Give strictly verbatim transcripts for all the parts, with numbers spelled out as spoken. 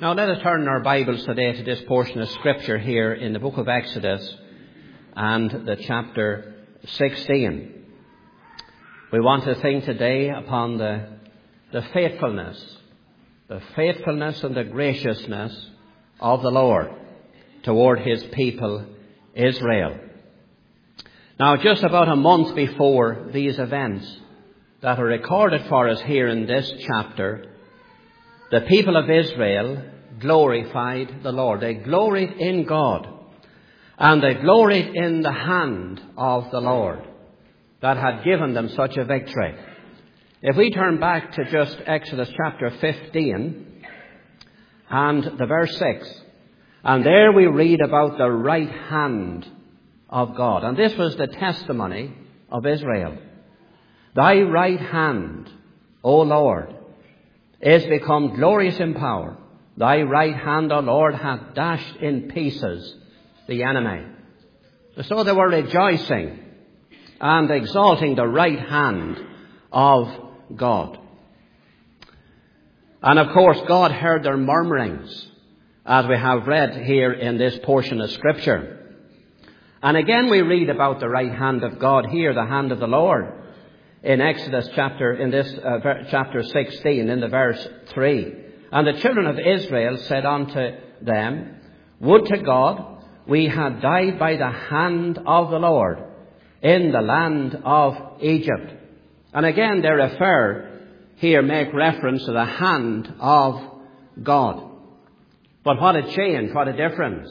Now let us turn our Bibles today to this portion of Scripture here in the book of Exodus and the chapter sixteen. We want to think today upon the, the faithfulness, the faithfulness and the graciousness of the Lord toward His people Israel. Now just about a month before these events that are recorded for us here in this chapter, the people of Israel glorified the Lord. They gloried in God, and they gloried in the hand of the Lord that had given them such a victory. If we turn back to just Exodus chapter fifteen and the verse six, and there we read about the right hand of God. And this was the testimony of Israel. Thy right hand, O Lord, is become glorious in power. Thy right hand, O Lord, hath dashed in pieces the enemy. So they were rejoicing and exalting the right hand of God. And of course, God heard their murmurings, as we have read here in this portion of Scripture. And again we read about the right hand of God here, the hand of the Lord, in Exodus chapter, in this uh, chapter sixteen, in the verse three. And the children of Israel said unto them, Would to God we had died by the hand of the Lord in the land of Egypt. And again they refer, here make reference to the hand of God. But what a change, what a difference.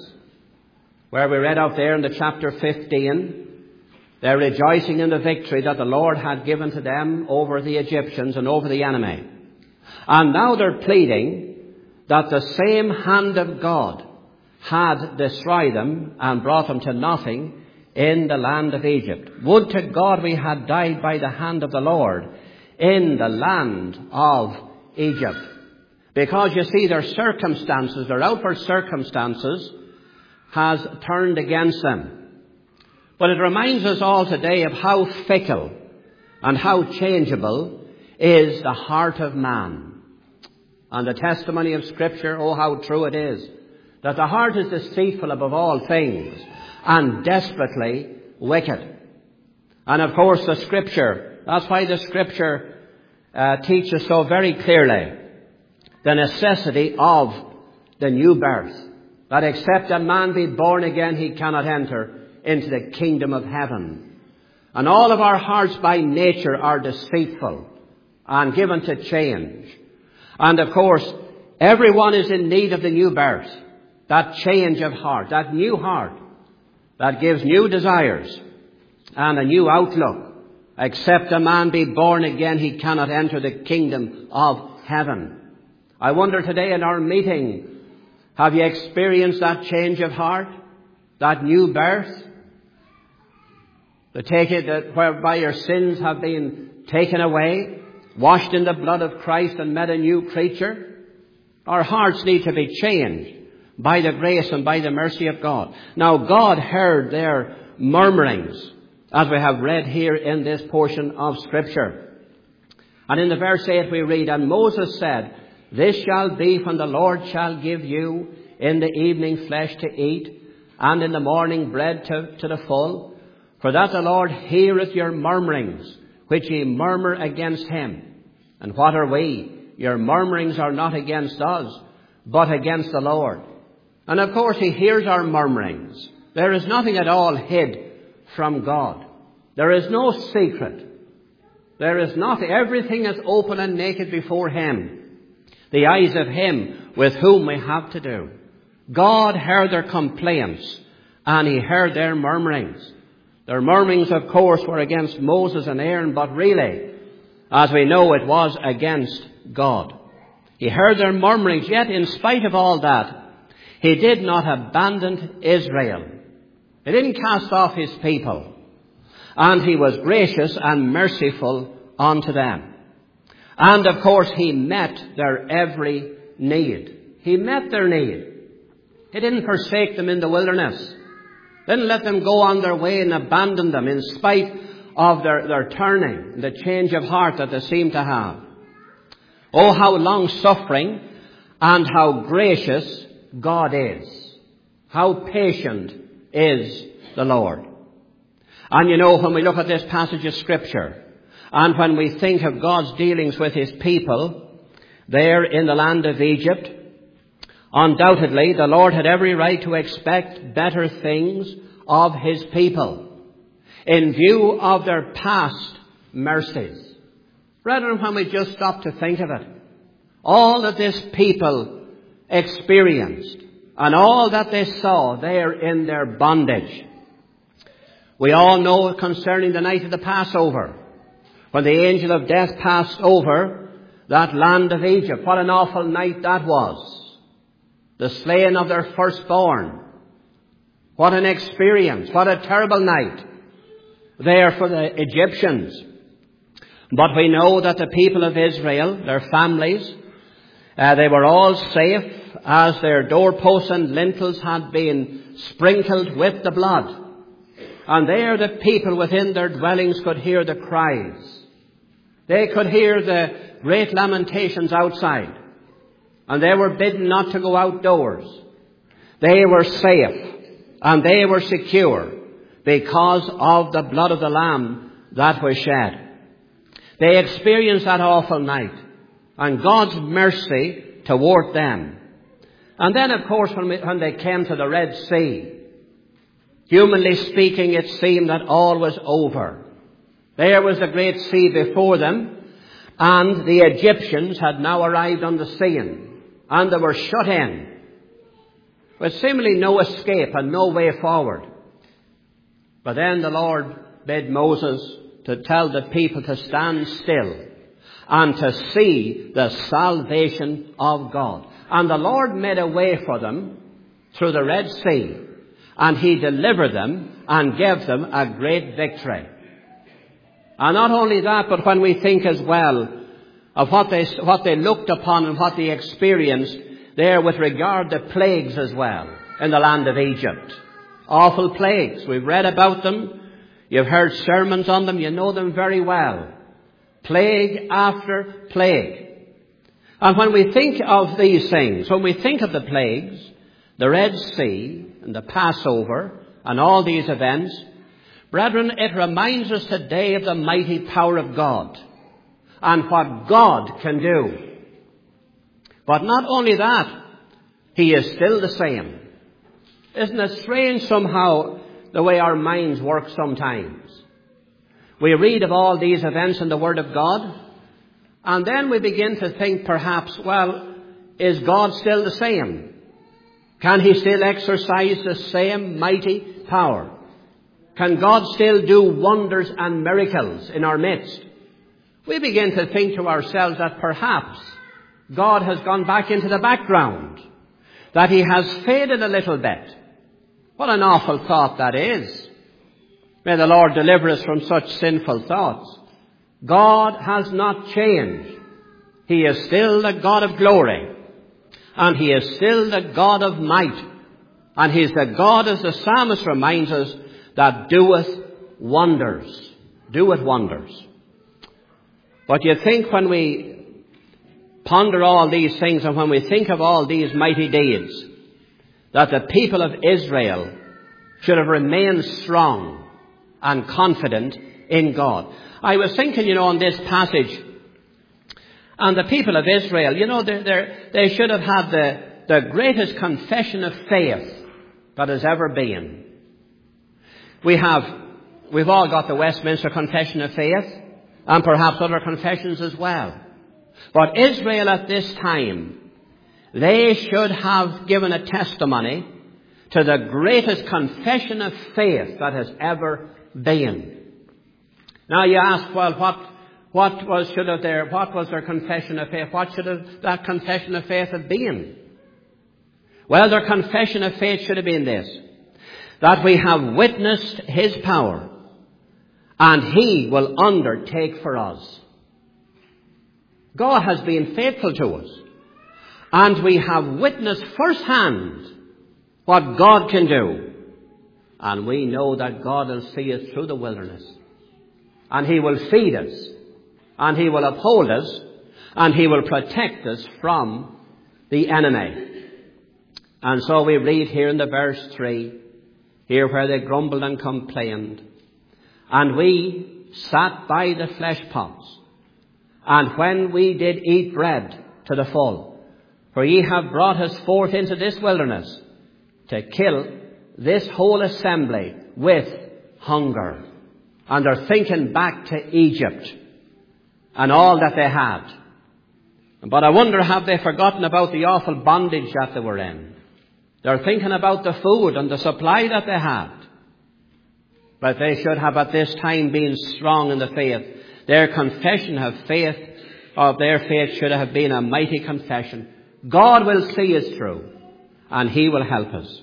Where we read out there in the chapter fifteen, they're rejoicing in the victory that the Lord had given to them over the Egyptians and over the enemy. And now they're pleading that the same hand of God had destroyed them and brought them to nothing in the land of Egypt. Would to God we had died by the hand of the Lord in the land of Egypt. Because you see, their circumstances, their outward circumstances, has turned against them. But it reminds us all today of how fickle and how changeable is the heart of man. And the testimony of Scripture, oh how true it is, that the heart is deceitful above all things and desperately wicked. And of course the Scripture, that's why the Scripture uh, teaches so very clearly the necessity of the new birth. That except a man be born again, he cannot enter into the kingdom of heaven. And all of our hearts by nature are deceitful and given to change. And of course, everyone is in need of the new birth. That change of heart, that new heart, that gives new desires and a new outlook. Except a man be born again, he cannot enter the kingdom of heaven. I wonder today in our meeting, have you experienced that change of heart? That new birth? To take it that whereby your sins have been taken away, washed in the blood of Christ and made a new creature? Our hearts need to be changed by the grace and by the mercy of God. Now God heard their murmurings, as we have read here in this portion of Scripture. And in the verse eight we read, And Moses said, This shall be when the Lord shall give you in the evening flesh to eat, and in the morning bread to, to the full. For that the Lord heareth your murmurings, which ye murmur against him. And what are we? Your murmurings are not against us, but against the Lord. And of course he hears our murmurings. There is nothing at all hid from God. There is no secret. There is nothing. Everything is open and naked before him. The eyes of him with whom we have to do. God heard their complaints, and he heard their murmurings. Their murmurings, of course, were against Moses and Aaron, but really, as we know, it was against God. He heard their murmurings, yet in spite of all that, he did not abandon Israel. He didn't cast off his people. And he was gracious and merciful unto them. And of course, he met their every need. He met their need. He didn't forsake them in the wilderness. Didn't let them go on their way and abandon them in spite of their, their turning, the change of heart that they seemed to have. Oh, how long-suffering and how gracious God is. How patient is the Lord. And you know, when we look at this passage of Scripture, and when we think of God's dealings with His people there in the land of Egypt, undoubtedly the Lord had every right to expect better things of His people in view of their past mercies. Brethren, when we just stop to think of it, all that this people experienced and all that they saw there in their bondage. We all know concerning the night of the Passover, when the angel of death passed over that land of Egypt. What an awful night that was. The slaying of their firstborn. What an experience. What a terrible night there for the Egyptians. But we know that the people of Israel, their families, uh, they were all safe as their doorposts and lintels had been sprinkled with the blood. And there the people within their dwellings could hear the cries. They could hear the great lamentations outside. And they were bidden not to go outdoors. They were safe and they were secure because of the blood of the Lamb that was shed. They experienced that awful night and God's mercy toward them. And then, of course, when, we, when they came to the Red Sea, humanly speaking, it seemed that all was over. There was the great sea before them, and the Egyptians had now arrived on the scene, and they were shut in, with seemingly no escape and no way forward. But then the Lord bid Moses to tell the people to stand still and to see the salvation of God. And the Lord made a way for them through the Red Sea, and He delivered them and gave them a great victory. And not only that, but when we think as well of what they, what they looked upon and what they experienced there with regard to plagues as well in the land of Egypt. Awful plagues. We've read about them. You've heard sermons on them. You know them very well. Plague after plague. And when we think of these things, when we think of the plagues, the Red Sea and the Passover and all these events, brethren, it reminds us today of the mighty power of God and what God can do. But not only that, He is still the same. Isn't it strange somehow the way our minds work sometimes? We read of all these events in the Word of God, and then we begin to think perhaps, well, is God still the same? Can He still exercise the same mighty power? Can God still do wonders and miracles in our midst? We begin to think to ourselves that perhaps God has gone back into the background, that He has faded a little bit. What an awful thought that is. May the Lord deliver us from such sinful thoughts. God has not changed. He is still the God of glory. And He is still the God of might. And He is the God, as the psalmist reminds us, that doeth wonders. Doeth wonders. But you think when we ponder all these things and when we think of all these mighty deeds, that the people of Israel should have remained strong and confident in God. I was thinking, you know, on this passage, and the people of Israel, you know, they're, they're, they should have had the, the greatest confession of faith that has ever been. We have, we've all got the Westminster Confession of Faith, and perhaps other confessions as well. But Israel at this time, they should have given a testimony to the greatest confession of faith that has ever been. Now you ask, well, what, what was, should have their, what was their confession of faith? What should have that confession of faith have been? Well, their confession of faith should have been this: that we have witnessed His power, and He will undertake for us. God has been faithful to us, and we have witnessed firsthand what God can do. And we know that God will see us through the wilderness. And He will feed us. And He will uphold us. And He will protect us from the enemy. And so we read here in the verse three, here where they grumbled and complained. And we sat by the flesh pots, and when we did eat bread to the full, for ye have brought us forth into this wilderness to kill this whole assembly with hunger. And they're thinking back to Egypt and all that they had. But I wonder, have they forgotten about the awful bondage that they were in? They're thinking about the food and the supply that they had. But they should have at this time been strong in the faith. Their confession of faith, of their faith, should have been a mighty confession. God will see us through, and He will help us.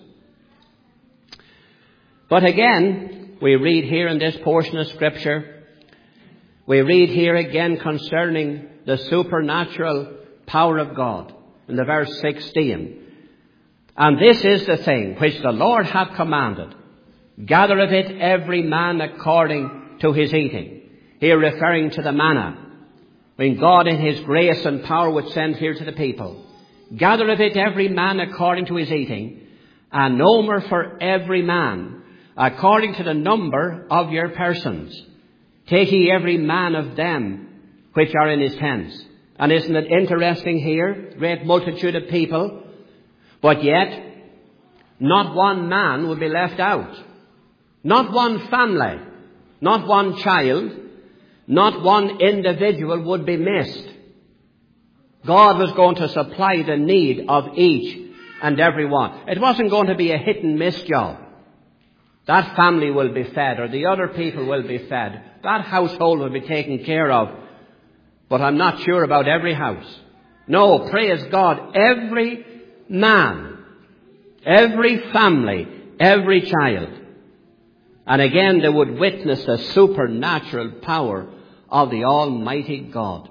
But again, we read here in this portion of Scripture, we read here again concerning the supernatural power of God in the verse sixteen. And this is the thing which the Lord hath commanded. Gather of it every man according to his eating. Here referring to the manna, when God in His grace and power would send here to the people. Gather of it every man according to his eating, and no more for every man according to the number of your persons. Take ye every man of them which are in his tents. And isn't it interesting here? Great multitude of people. But yet, not one man would be left out. Not one family. Not one child. Not one individual would be missed. God was going to supply the need of each and every one. It wasn't going to be a hit and miss job. That family will be fed, or the other people will be fed. That household will be taken care of. But I'm not sure about every house. No, praise God, every man, every family, every child. And again, they would witness the supernatural power of the Almighty God.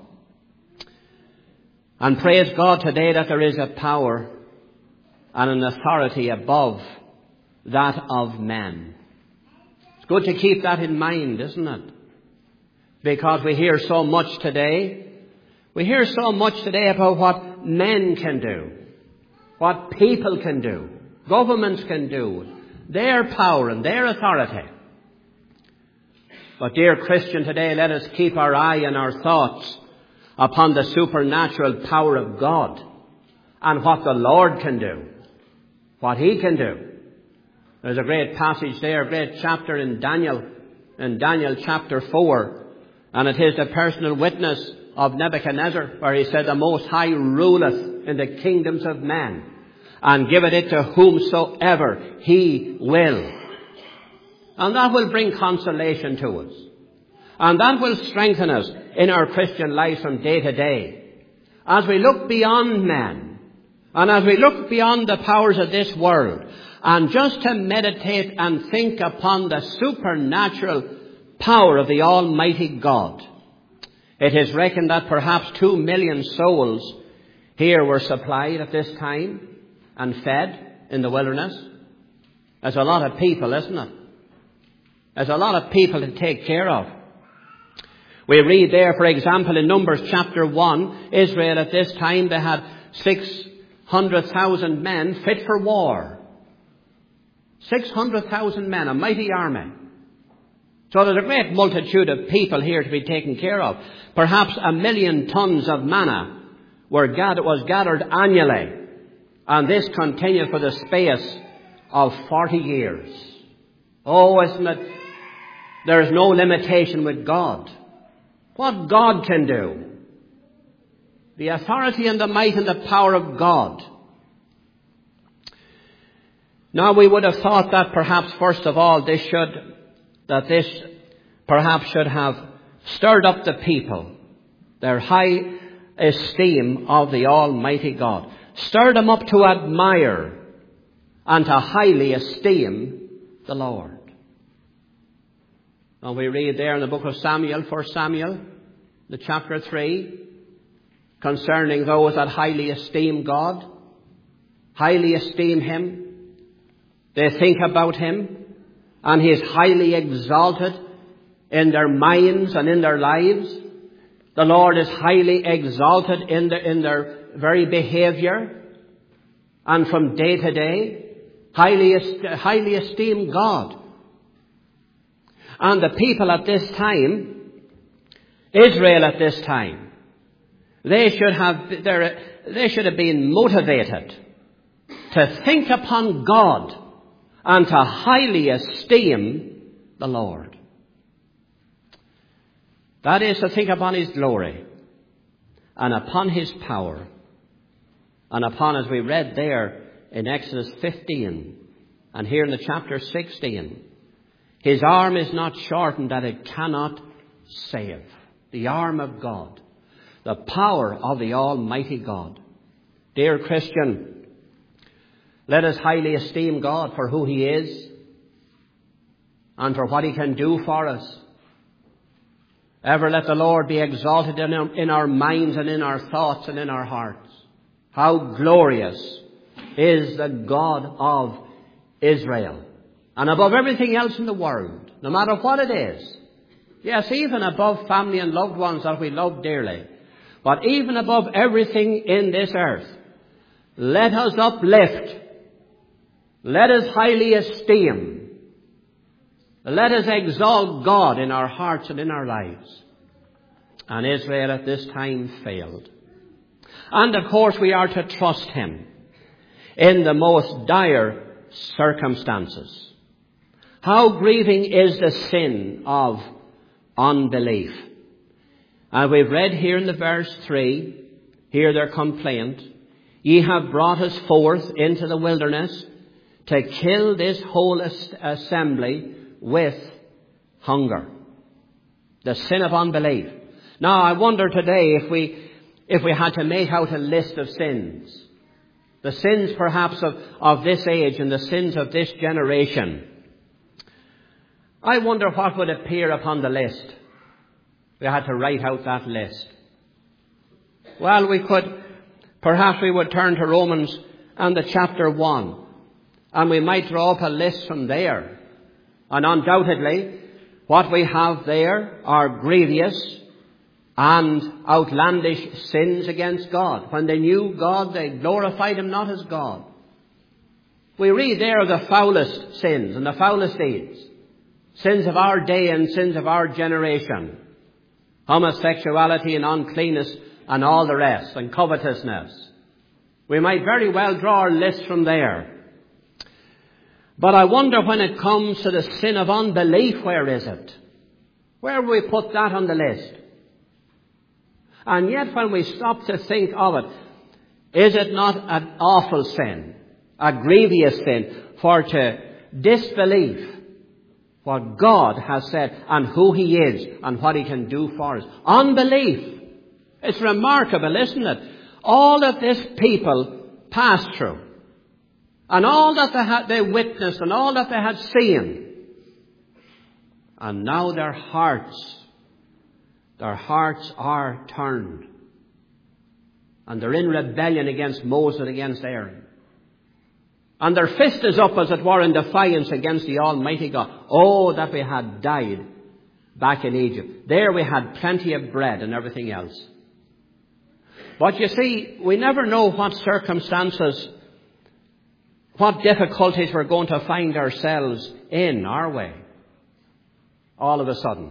And praise God today that there is a power and an authority above that of men. It's good to keep that in mind, isn't it? Because we hear so much today. We hear so much today about what men can do, what people can do, governments can do, their power and their authority. But dear Christian, today let us keep our eye and our thoughts upon the supernatural power of God and what the Lord can do, what He can do. There's a great passage there, a great chapter in Daniel, in Daniel chapter four, and it is the personal witness of Nebuchadnezzar, where he said, the Most High ruleth in the kingdoms of men, and giveth it to whomsoever He will. And that will bring consolation to us. And that will strengthen us in our Christian life from day to day. As we look beyond men, and as we look beyond the powers of this world, and just to meditate and think upon the supernatural power of the Almighty God. It is reckoned that perhaps two million souls here were supplied at this time and fed in the wilderness. There's a lot of people, isn't it? There's a lot of people to take care of. We read there, for example, in Numbers chapter one, Israel at this time, they had six hundred thousand men fit for war. six hundred thousand men, a mighty army. So there's a great multitude of people here to be taken care of. Perhaps a million tons of manna were gathered, was gathered annually. And this continued for the space of forty years. Oh, isn't it? There is no limitation with God. What God can do. The authority and the might and the power of God. Now we would have thought that perhaps first of all this should, that this perhaps should have stirred up the people, their high esteem of the Almighty God. Stirred them up to admire and to highly esteem the Lord. And we read there in the book of Samuel, First Samuel, the chapter three, concerning those that highly esteem God, highly esteem Him. They think about Him, and He is highly exalted in their minds and in their lives. The Lord is highly exalted in their, in their very behavior and from day to day highly, highly esteem God. And the people at this time, Israel at this time, they should have, they should have been motivated to think upon God and to highly esteem the Lord. That is, to think upon His glory and upon His power and upon, as we read there in Exodus fifteen and here in the chapter sixteen, His arm is not shortened that it cannot save. The arm of God, the power of the Almighty God. Dear Christian, let us highly esteem God for who He is and for what He can do for us. Ever let the Lord be exalted in our, in our minds and in our thoughts and in our hearts. How glorious is the God of Israel. And above everything else in the world, no matter what it is. Yes, even above family and loved ones that we love dearly. But even above everything in this earth, let us uplift. Let us highly esteem. Let us exalt God in our hearts and in our lives. And Israel at this time failed. And of course we are to trust Him in the most dire circumstances. How grieving is the sin of unbelief. And we've read here in the verse three, hear their complaint. Ye have brought us forth into the wilderness to kill this whole assembly with hunger. The sin of unbelief. Now I wonder today if we, if we had to make out a list of sins. The sins perhaps of, of this age and the sins of this generation. I wonder what would appear upon the list. We had to write out that list. Well, we could, perhaps we would turn to Romans and the chapter one. And we might draw up a list from there. And undoubtedly, what we have there are grievous and outlandish sins against God. When they knew God, they glorified Him not as God. We read there of the foulest sins and the foulest deeds. Sins of our day and sins of our generation. Homosexuality and uncleanness and all the rest, and covetousness. We might very well draw our list from there. But I wonder when it comes to the sin of unbelief, where is it? Where will we put that on the list? And yet when we stop to think of it, is it not an awful sin, a grievous sin, for to disbelieve what God has said and who He is and what He can do for us? Unbelief. It's remarkable, isn't it? All that this people passed through and all that they had, they witnessed and all that they had seen. And now their hearts, their hearts are turned. And they're in rebellion against Moses and against Aaron. And their fist is up, as it were, in defiance against the Almighty God. Oh, that we had died back in Egypt. There we had plenty of bread and everything else. But you see, we never know what circumstances, what difficulties we're going to find ourselves in, are we? All of a sudden.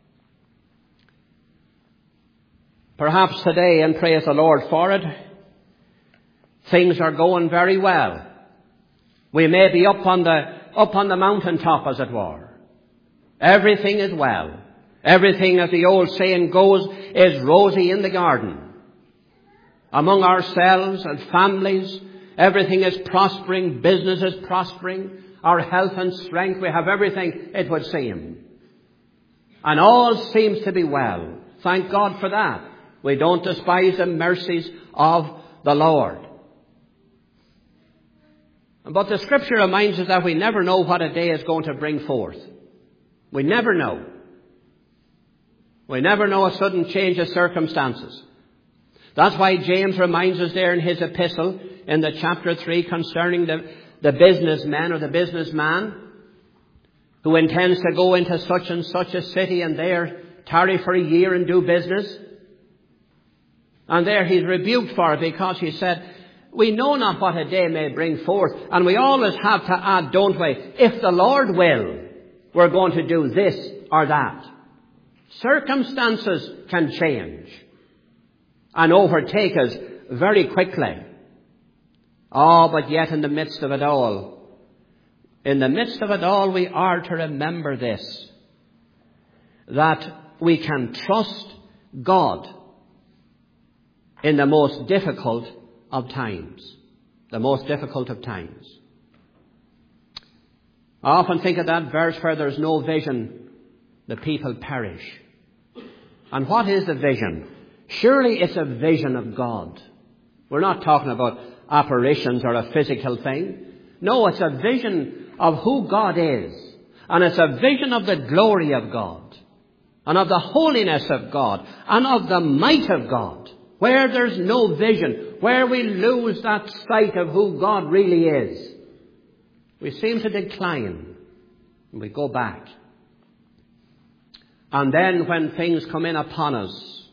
Perhaps today, and praise the Lord for it, things are going very well. We may be up on the, up on the mountaintop, as it were. Everything is well. Everything, as the old saying goes, is rosy in the garden. Among ourselves and families, everything is prospering. Business is prospering. Our health and strength, we have everything, it would seem. And all seems to be well. Thank God for that. We don't despise the mercies of the Lord. But the Scripture reminds us that we never know what a day is going to bring forth. We never know. We never know a sudden change of circumstances. That's why James reminds us there in his epistle in the chapter three concerning the, the businessman or the businessman who intends to go into such and such a city and there tarry for a year and do business. And there he's rebuked for it because he said, we know not what a day may bring forth. And we always have to add, don't we, if the Lord will, we're going to do this or that. Circumstances can change and overtake us very quickly. Oh, but yet in the midst of it all, in the midst of it all, we are to remember this, that we can trust God in the most difficult of times. The most difficult of times. I often think of that verse where there's no vision, the people perish. And what is the vision? Surely it's a vision of God. We're not talking about apparitions or a physical thing. No, it's a vision of who God is. And it's a vision of the glory of God. And of the holiness of God. And of the might of God. Where there's no vision. Where we lose that sight of who God really is. We seem to decline. And we go back. And then when things come in upon us,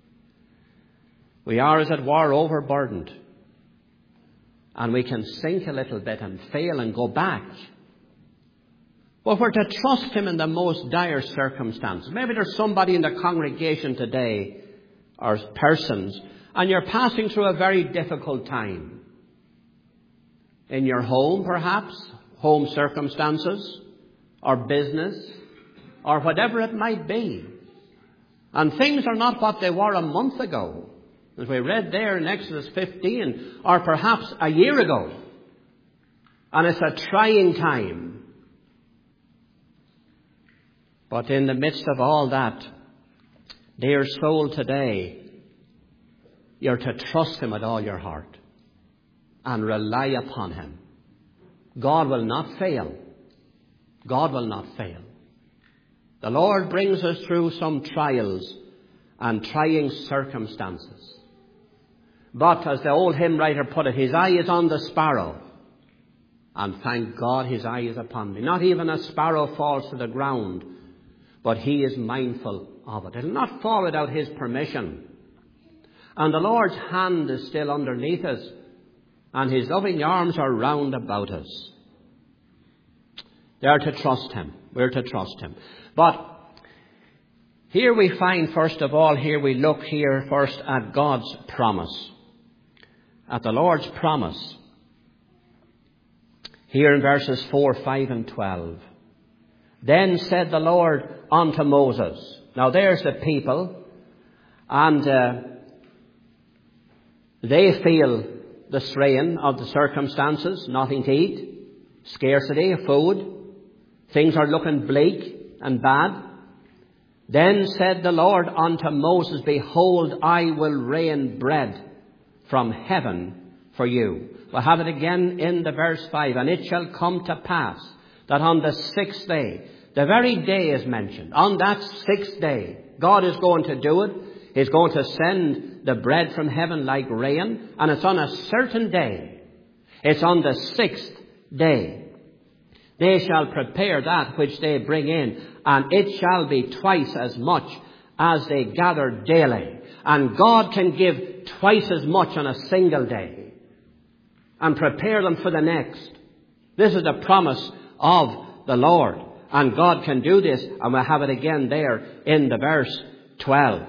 we are, as it were, overburdened. And we can sink a little bit and fail and go back. But we're to trust Him in the most dire circumstances. Maybe there's somebody in the congregation today, or persons, and you're passing through a very difficult time. In your home, perhaps, home circumstances, or business, or whatever it might be. And things are not what they were a month ago, as we read there in Exodus fifteen, or perhaps a year ago. And it's a trying time. But in the midst of all that, dear soul, today, you're to trust Him with all your heart and rely upon Him. God will not fail. God will not fail. The Lord brings us through some trials and trying circumstances. But as the old hymn writer put it, His eye is on the sparrow. And thank God His eye is upon me. Not even a sparrow falls to the ground, but He is mindful of it. It will not fall without His permission. And the Lord's hand is still underneath us, and His loving arms are round about us. They are to trust Him. We're to trust Him. But here we find, first of all, here we look here first at God's promise. At the Lord's promise. Here in verses four, five and twelve. Then said the Lord unto Moses. Now there's the people, and uh, they feel the strain of the circumstances, nothing to eat, scarcity of food. Things are looking bleak and bad. Then said the Lord unto Moses, Behold, I will rain bread from heaven for you. We'll have it again in the verse five. And it shall come to pass that on the sixth day, the very day is mentioned, on that sixth day, God is going to do it. He's going to send the bread from heaven like rain. And it's on a certain day. It's on the sixth day. They shall prepare that which they bring in, and it shall be twice as much as they gather daily. And God can give twice as much on a single day and prepare them for the next. This is the promise of the Lord. And God can do this, and we'll have it again there in the verse twelve.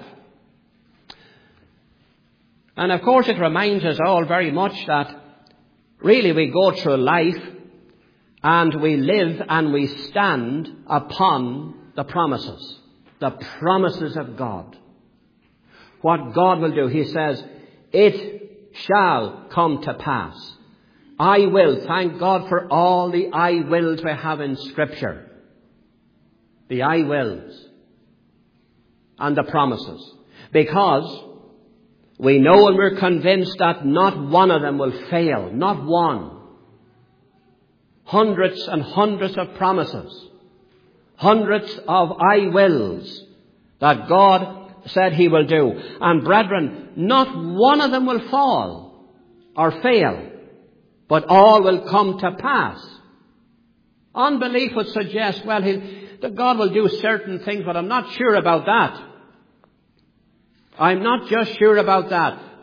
And of course it reminds us all very much that really we go through life and we live and we stand upon the promises. The promises of God. What God will do, He says, it shall come to pass. I will. Thank God for all the I wills we have in Scripture. The I wills. And the promises. Because we know and we're convinced that not one of them will fail. Not one. Hundreds and hundreds of promises. Hundreds of I wills that God said He will do. And brethren, not one of them will fall or fail, but all will come to pass. Unbelief would suggest, well, he'll, that God will do certain things, but I'm not sure about that. I'm not just sure about that.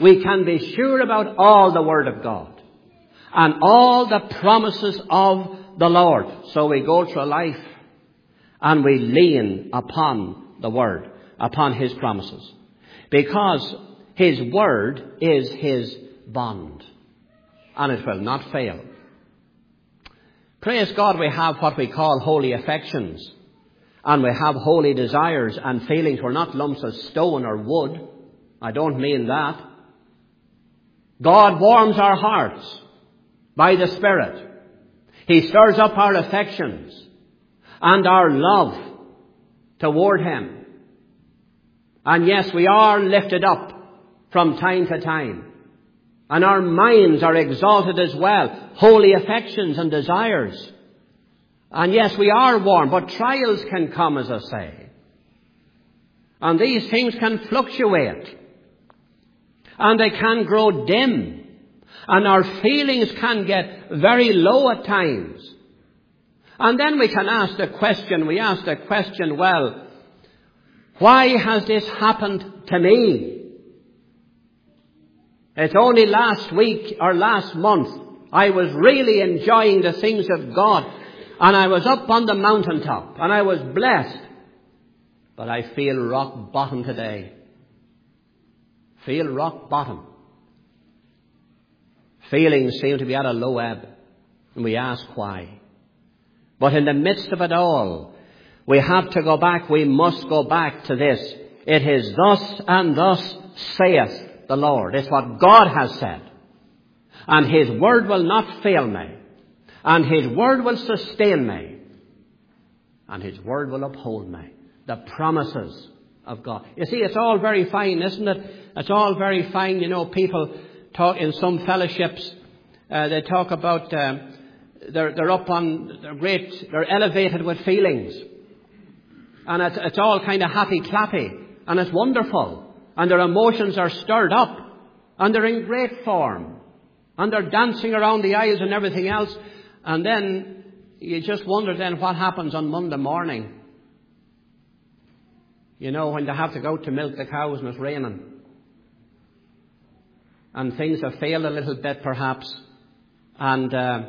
we can be sure about all the Word of God and all the promises of the Lord. So we go through life and we lean upon the Word, upon His promises, because His Word is His bond, and it will not fail. Praise God, we have what we call holy affections, and we have holy desires and feelings. We're not lumps of stone or wood. I don't mean that. God warms our hearts by the Spirit. He stirs up our affections and our love toward Him. And yes, we are lifted up from time to time. And our minds are exalted as well. Holy affections and desires. And yes, we are warm, but trials can come, as I say. And these things can fluctuate. And they can grow dim. And our feelings can get very low at times. And then we can ask the question, we ask the question, well, why has this happened to me? It's only last week or last month I was really enjoying the things of God, and I was up on the mountaintop and I was blessed. But I feel rock bottom today. Feel rock bottom. Feelings seem to be at a low ebb, and we ask why. But in the midst of it all, we have to go back, we must go back to this. It is thus and thus saith the Lord. It's what God has said. And His Word will not fail me. And His Word will sustain me. And His Word will uphold me. The promises of God. You see, it's all very fine, isn't it? It's all very fine. You know, people talk in some fellowships, uh, they talk about, uh, they're, they're up on, they're great, they're elevated with feelings. And it's, it's all kind of happy-clappy. And it's wonderful. And their emotions are stirred up. And they're in great form. And they're dancing around the aisles and everything else. And then you just wonder then what happens on Monday morning. You know, when they have to go out to milk the cows and it's raining. And things have failed a little bit perhaps. And uh,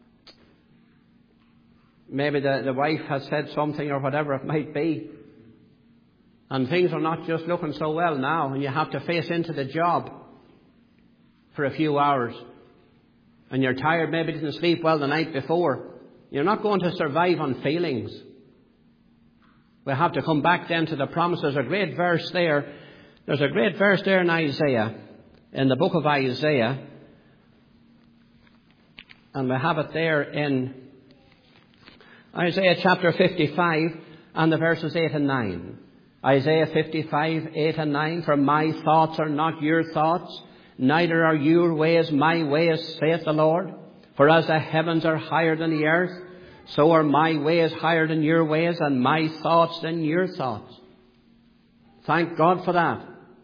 maybe the, the wife has said something or whatever it might be. And things are not just looking so well now, and you have to face into the job for a few hours. And you're tired, maybe didn't sleep well the night before. You're not going to survive on feelings. We have to come back then to the promise. There's a great verse there. There's a great verse there in Isaiah, in the book of Isaiah. And we have it there in Isaiah chapter fifty-five and the verses eight and nine. Isaiah fifty-five, eight and nine. For my thoughts are not your thoughts, neither are your ways my ways, saith the Lord. For as the heavens are higher than the earth, so are my ways higher than your ways, and my thoughts than your thoughts. Thank God for that.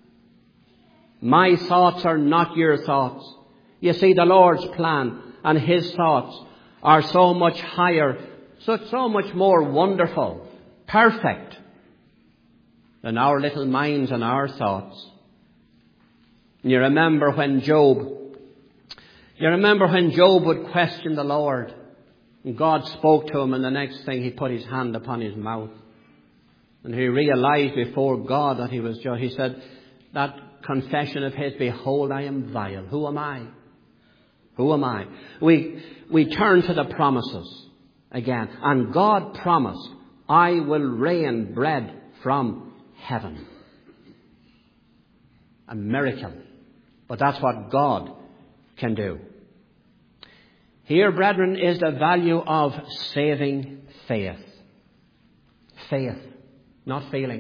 My thoughts are not your thoughts. You see, the Lord's plan and His thoughts are so much higher, so, so much more wonderful, perfect than our little minds and our thoughts. And you remember when Job, you remember when Job would question the Lord, and God spoke to him, and the next thing He put His hand upon his mouth. And he realized before God that he was just, he said, that confession of his, behold, I am vile. Who am I? Who am I? We, we turn to the promises again. And God promised, I will rain bread from heaven. A miracle. But that's what God can do. Here, brethren, is the value of saving faith. Faith, not feeling.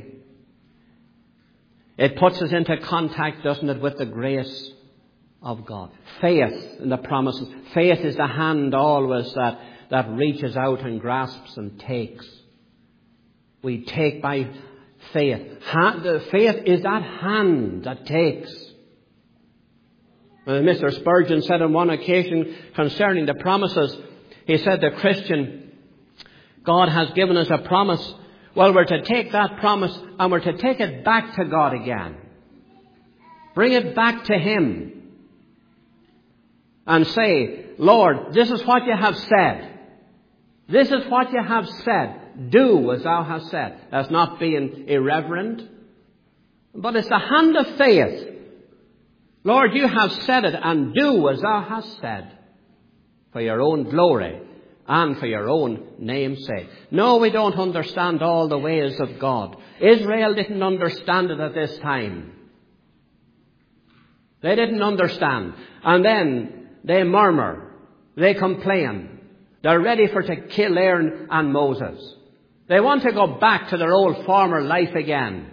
It puts us into contact, doesn't it, with the grace of God. Faith in the promises. Faith is the hand always that, that reaches out and grasps and takes. We take by faith. Ha- the faith is that hand that takes. Well, Mister Spurgeon said on one occasion concerning the promises, he said, the Christian, God has given us a promise. Well, we're to take that promise and we're to take it back to God again. Bring it back to Him. And say, Lord, this is what you have said. This is what you have said. Do as thou hast said. That's not being irreverent. But it's the hand of faith. Lord, you have said it, and do as thou hast said. For your own glory and for your own name's sake. No, we don't understand all the ways of God. Israel didn't understand it at this time. They didn't understand. And then they murmur. They complain. They're ready for to kill Aaron and Moses. They want to go back to their old former life again.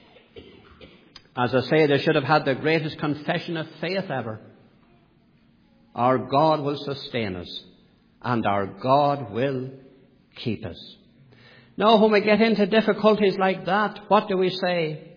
As I say, they should have had the greatest confession of faith ever. Our God will sustain us, and our God will keep us. Now, when we get into difficulties like that, what do we say?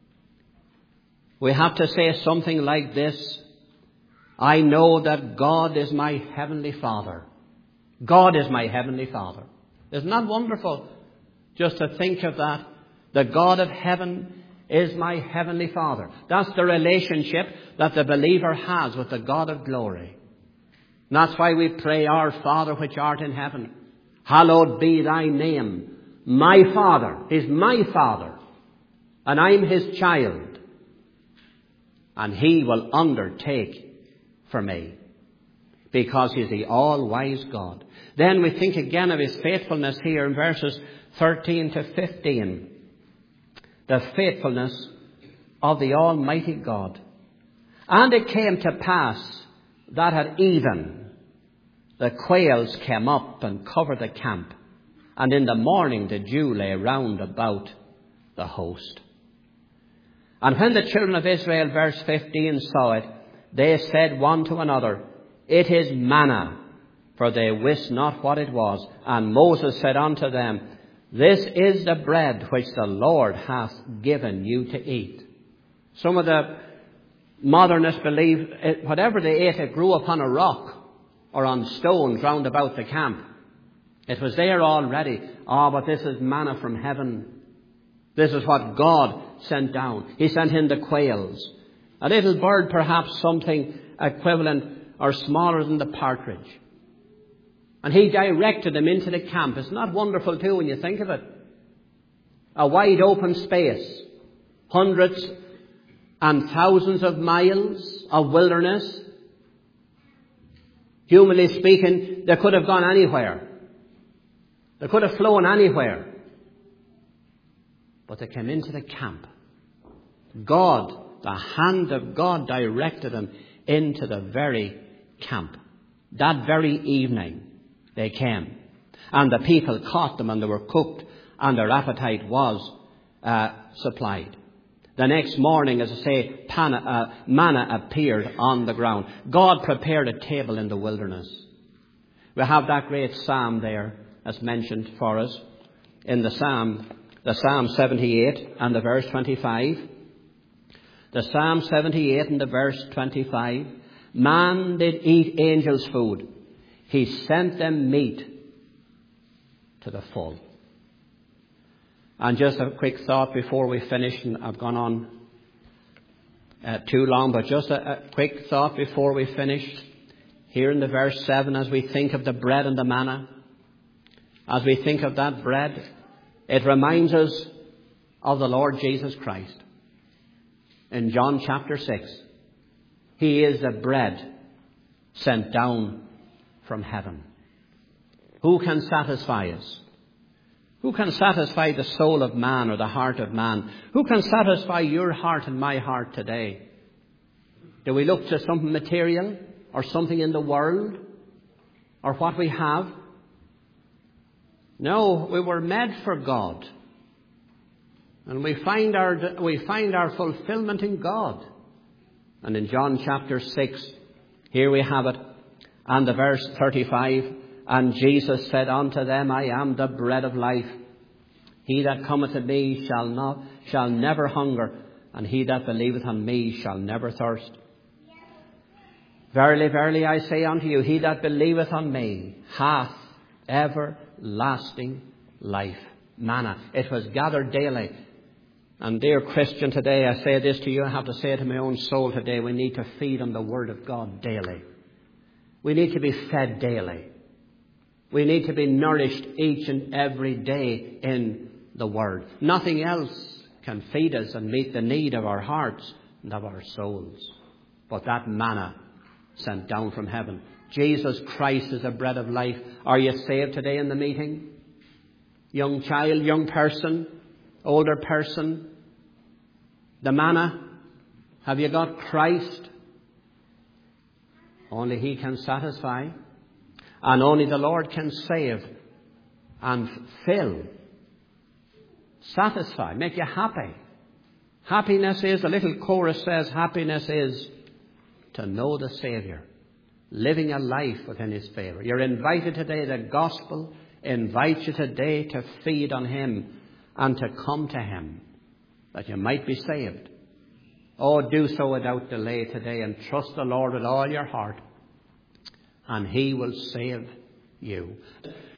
We have to say something like this: I know that God is my heavenly Father. God is my heavenly Father. Isn't that wonderful? Just to think of that. The God of heaven is my heavenly Father. That's the relationship that the believer has with the God of glory. And that's why we pray, Our Father which art in heaven, hallowed be thy name. My Father is my Father, and I'm His child, and He will undertake for me, because He's the all-wise God. Then we think again of His faithfulness here in verses thirteen to fifteen. The faithfulness of the Almighty God. And it came to pass that at even the quails came up and covered the camp, and in the morning the dew lay round about the host. And when the children of Israel, verse fifteen, saw it, they said one to another, It is manna, for they wist not what it was. And Moses said unto them, This is the bread which the Lord hath given you to eat. Some of the modernists believe it, whatever they ate, it grew upon a rock or on stones round about the camp. It was there already. Ah, oh, but this is manna from heaven. This is what God sent down. He sent in the quails. A little bird, perhaps something equivalent or smaller than the partridge. And He directed them into the camp. It's not wonderful too when you think of it. A wide open space. Hundreds and thousands of miles of wilderness. Humanly speaking, they could have gone anywhere. They could have flown anywhere. But they came into the camp. God, the hand of God, directed them into the very camp. That very evening they came. And the people caught them, and they were cooked, and their appetite was uh, supplied. The next morning, as I say, panna, uh, manna appeared on the ground. God prepared a table in the wilderness. We have that great psalm there, as mentioned for us, in the psalm, the Psalm seventy-eight and the verse twenty-five. The Psalm seventy-eight and the verse twenty-five. Man did eat angels' food. He sent them meat to the full. And just a quick thought before we finish, and I've gone on uh, too long, but just a, a quick thought before we finish. Here in the verse seven, as we think of the bread and the manna, as we think of that bread, it reminds us of the Lord Jesus Christ. In John chapter six, He is the bread sent down from heaven. Who can satisfy us? Who can satisfy the soul of man or the heart of man? Who can satisfy your heart and my heart today? Do we look to something material or something in the world or what we have? No, we were made for God. And we find our, we find our fulfillment in God. And in John chapter six, here we have it, and the verse thirty-five, and Jesus said unto them, I am the bread of life. He that cometh to me shall not, shall never hunger, and he that believeth on me shall never thirst. Verily, verily, I say unto you, he that believeth on me hath everlasting life. Manna. It was gathered daily. And dear Christian, today I say this to you, I have to say it to my own soul today, we need to feed on the Word of God daily. We need to be fed daily. We need to be nourished each and every day in the Word. Nothing else can feed us and meet the need of our hearts and of our souls but that manna sent down from heaven. Jesus Christ is the bread of life. Are you saved today in the meeting? Young child, young person, older person, the manna. Have you got Christ? Only He can satisfy, and only the Lord can save and fill, satisfy, make you happy. Happiness is, the little chorus says, happiness is to know the Saviour, living a life within His favour. You're invited today, the gospel invites you today to feed on Him and to come to Him that you might be saved. Oh, do so without delay today and trust the Lord with all your heart, and He will save you.